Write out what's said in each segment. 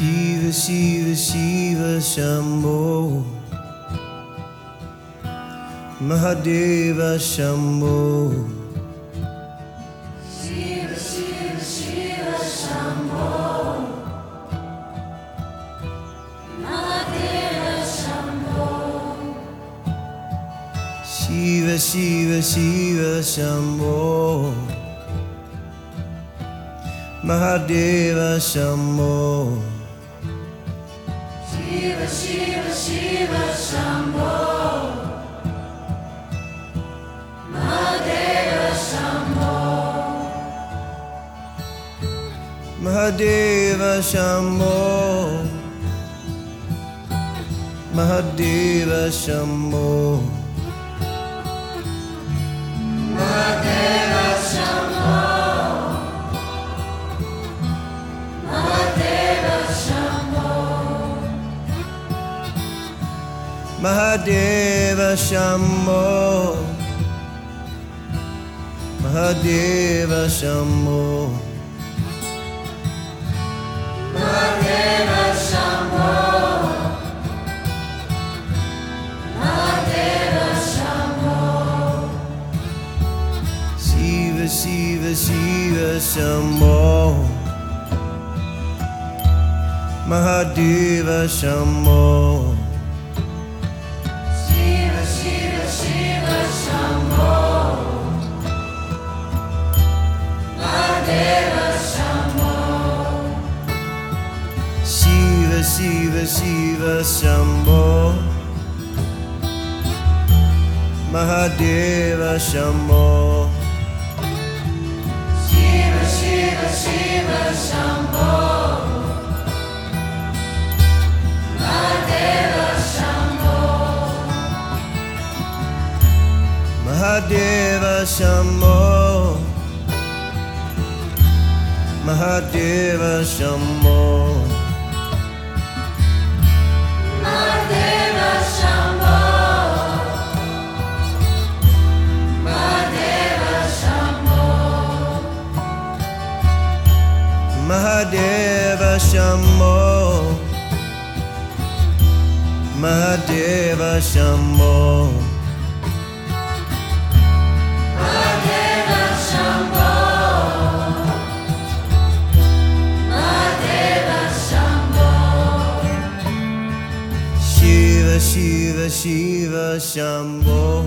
Shiva, Shiva, Shiva, Shambho, Mahadeva, Shambho. Shiva, Shiva, Shiva, Shambho, Mahadeva, Shambho. Shiva, Shiva, Shiva, Shambho, Mahadeva, Shambho. Shiva, Shiva, Shiva, Shambho, Mahadeva, Shambho. Mahadeva, Shambho, Mahadeva, Shambho. Mahadeva, Shambho, Mahadeva, Shambho. Mahadeva, Shambho, Mahadeva, Shambho. Mahadeva, Shambho, Mahadeva, Shambho. Shiva, Shiva, Shiva, Shambho, Mahadeva, Shambho. Shiva, Shiva, Shiva, Shambho, Mahadeva, Shambho. Shiva, Shiva, Shiva, Shambho, Mahadeva, Shambho. Shiva, Shiva, Shiva, Shambho, Mahadeva, Shambho. Mahadeva, Shambho, Mahadeva, Shambho. Mahadeva, Shambho, Mahadeva, Shambho. Mahadeva, Shambho, Mahadeva, Shambho. Mahadeva, Shambho, Mahadeva, Shambho. Shiva, Shiva, Shiva, Shambho,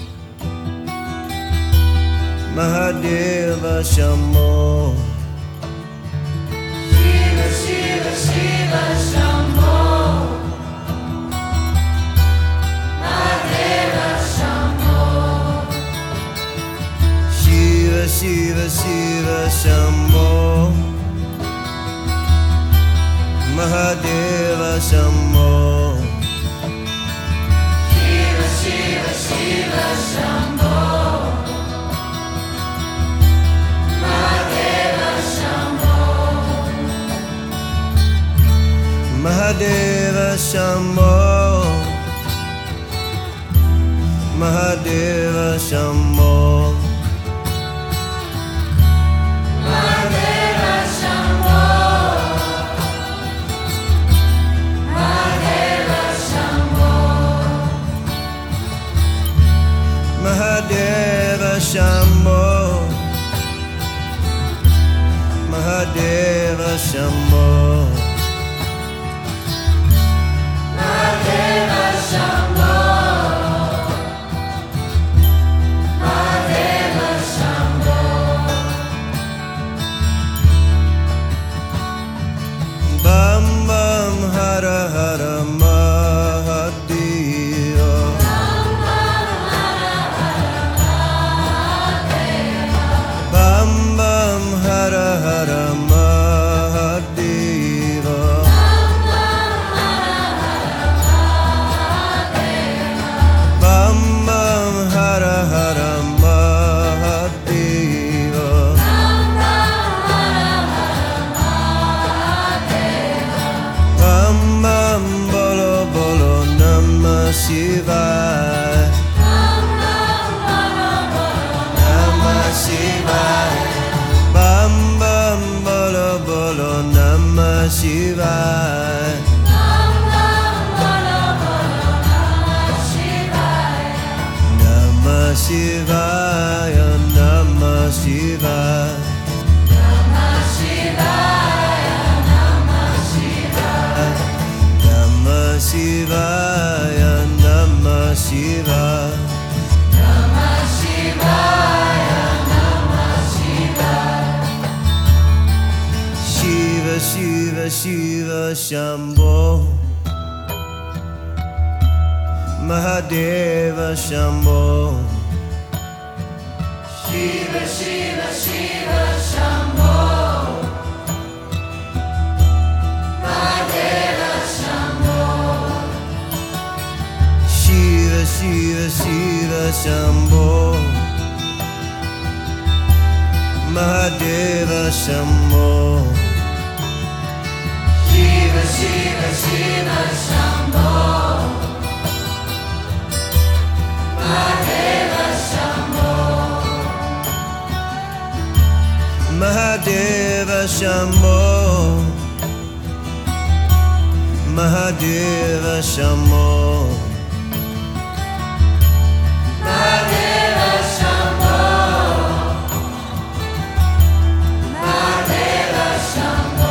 Mahadeva, Shambho. Shiva, Shiva, Shiva, Shambho, Mahadeva, Shambho. Shiva, Shiva, Shiva, Shambho, Mahadeva, Shambho. Shiva, Shiva, Shiva, Shambho, Mahadeva, Shambho. Mahadeva, Shambho, Mahadeva, Shambho. Mahadeva, Shambho, Mahadeva, Shambho. Mahadeva, Shambho, Mahadeva, Shambho. Mahadeva, Shambho, Mahadeva, Shambho. Bam Bam Hara Hara Mahadeva. Bam Bam Hara Hara Mahadeva. Bam Bam Hara Hara Mahadeva. Bam Bam Bolo Bolo Namah Shivaya. Namah Shivaya. Bam Bam Bolo Bolo Namah Shivaya. Shivaya, Namah Shivaya. Namah Shivaya, Namah Shivaya. Namah Shivaya, Namah Shivaya. Namah Shivaya, Namah Shivaya. Shiva, Shiva, Shiva, Shambho. Mahadeva Shambho. Shiva, Shiva, Shiva, Shambho. Mahadeva Shambho. Shiva, Shiva, Shiva, Shambho. Mahadeva Shambho. Shiva, Shiva, Shiva, Shambho. Mahadeva Shambho. Mahadeva Shambho. Mahadeva Shambho. Mahadeva Shambho. Mahadeva Shambho.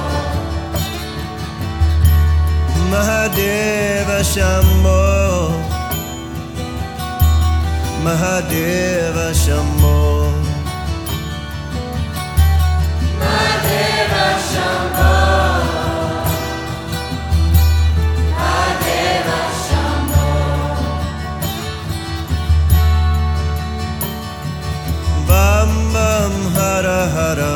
Mahadeva Shambho. Mahadeva Shambho. Mahadeva Shambho. Mahadeva Shambho. Bam Bam Hara Hara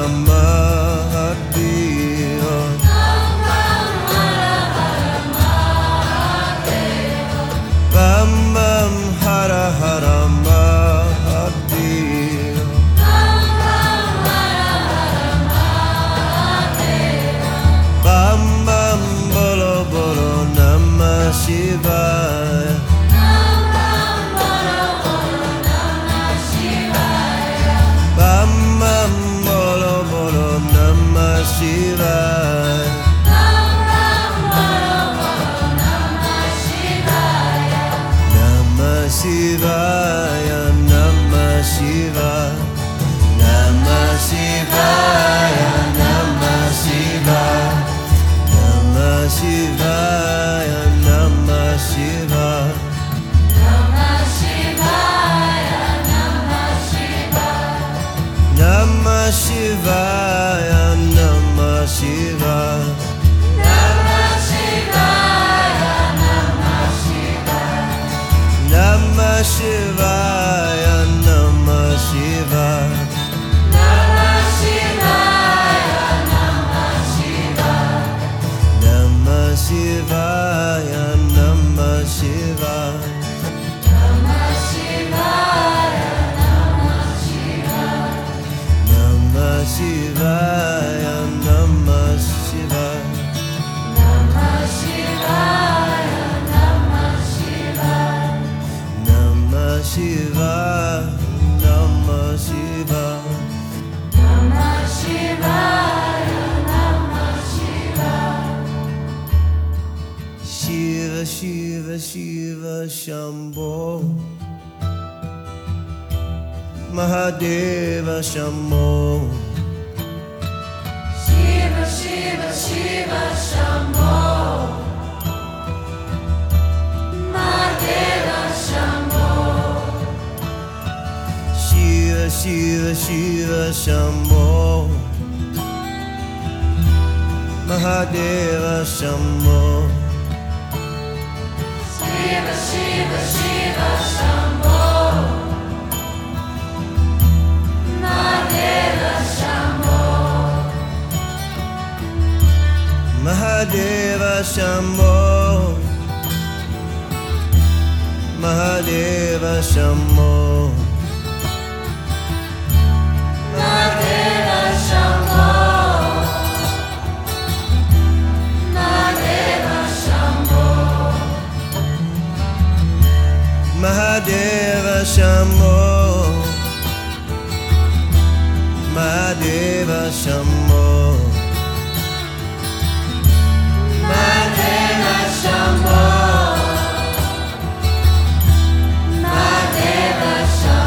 Mahadeva. Bam Bam Hara Hara Mahadeva. Bam Bam Hara Hara Mahadeva. Bam Bam Hara Hara Mahadeva. Bam Bam Bolo Bolo Namah Shivaya. Bam Bam Bolo Bolo Namah Shivaya. Bam Bam Bolo Bolo Namah Shivaya. Bam Bam Bolo Bolo Namah Shivaya. Namah Shivaya, Namah Shivaya. Namah Shivaya, Namah Shivaya. Namah Shivaya, Namah Shivaya. Namah Shivaya, Namah Shivaya. Namah Shivaya, Namah Shivaya. Namah Shivaya, Namah Shivaya. Namah Shivaya, Namah Shivaya. Namah Shivaya, Namah Shivaya. Namah Shivaya, Namah Shivaya. Namah Shivaya, Namah Shivaya. Namah Shivaya, Namah Shivaya. Namah Shivaya, Namah Shivaya. Namah Shivaya, Namah Shivaya. Namah Shivaya, Namah Shivaya. Shiva, Shiva, Shiva, Shambho. Mahadeva Shambho. Shiva, Shiva, Shiva, Shambho. Mahadeva Shambho. Shiva, Shiva, Shiva, Shambho. Mahadeva Shambho. Shiva, Shiva, Shiva, Shambho. Mahadeva Shambho. Mahadeva Shambho. Mahadeva Shambho. Mahadeva Shambho. Mahadeva Shambho. Mahadeva Shambho. Mahadeva Shambho. Mahadeva Shambho. Mahadeva Shambho.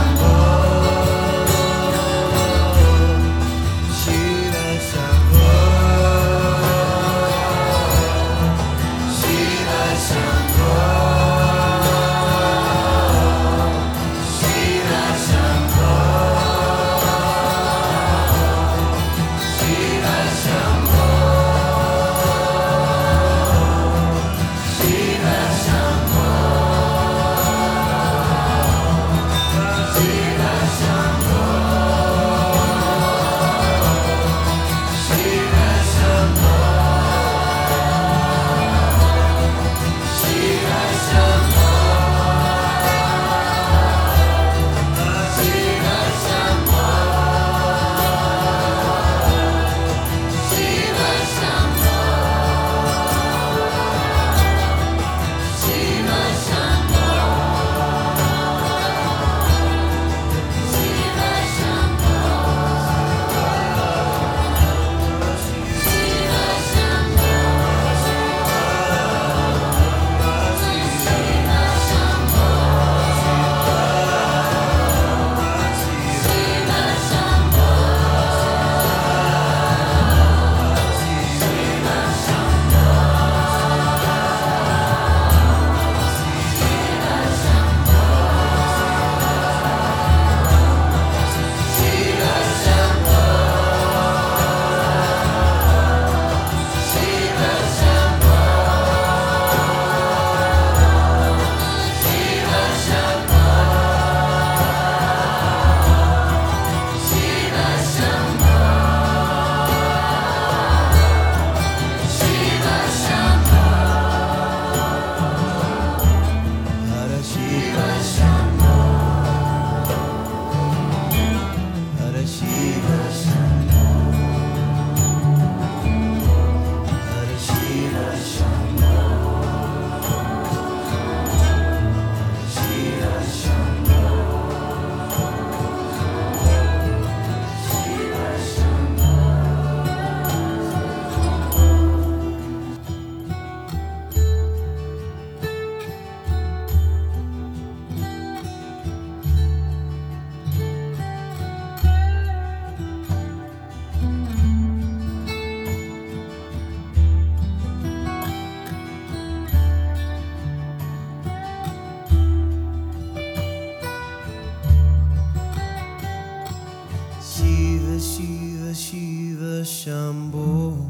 Shiva Shiva Shambho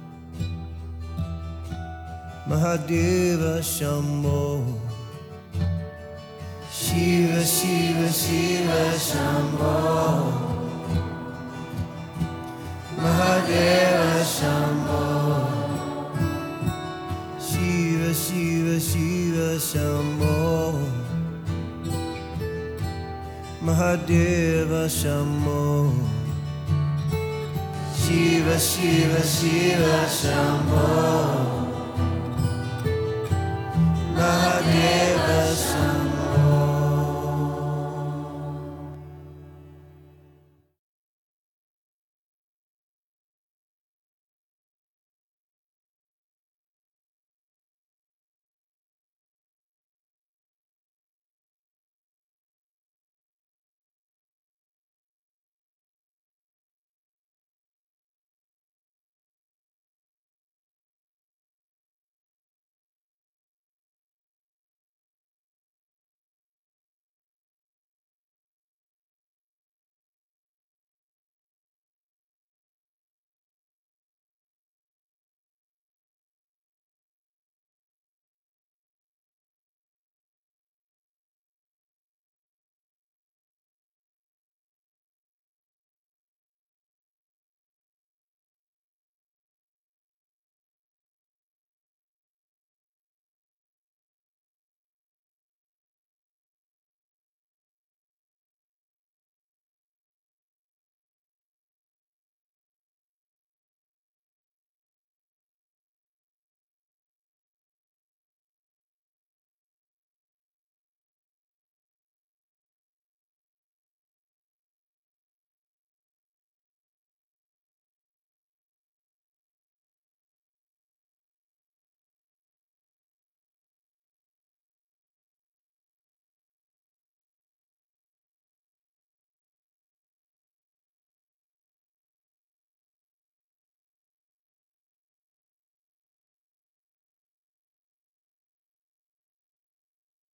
Mahadeva Shambho Shiva Shiva Shiva Shambho Mahadeva Shambho Shiva Shiva Shiva Shambho Mahadeva Shambho Shiva Shiva Shiva Shambho Mahadeva